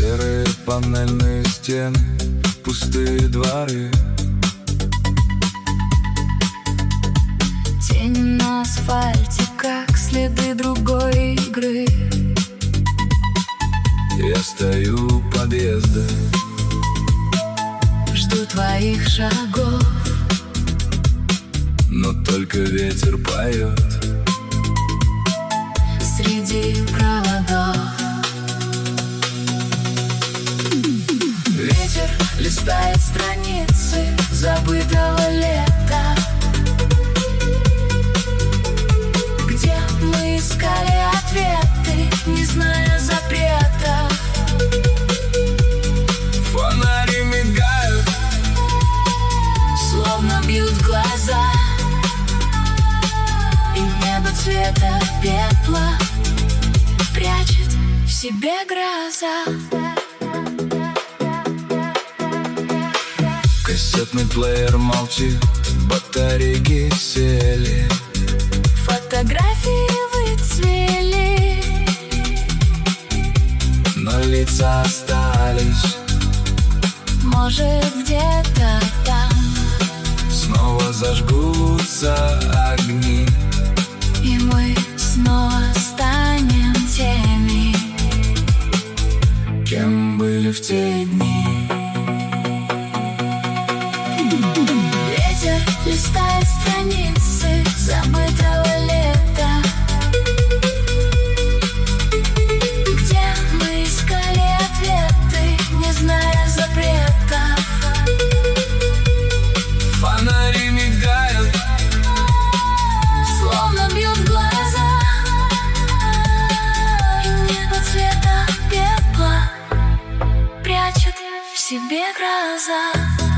Серые панельные стены, пустые дворы, тени на асфальте, как следы другой игры. Я стою у подъезда, жду твоих шагов, но только ветер поет среди проводов. Ветер листает страницы забытого лета, где мы искали ответы, не зная запретов. Фонари мигают, словно бьют глаза, и небо цвета пепла прячет в себе гроза. кассетный плеер молчит, батарейки сели, Фотографии выцвели, но лица остались. может, где-то там Снова зажгутся огни, и мы снова станем теми, кем были в те дни. Ветер листает страницы забытого лета, где мы искали ответы, не зная запретов. Фонари мигают, Словно бьют глаза, и небо цвета пепла прячет в себе гроза.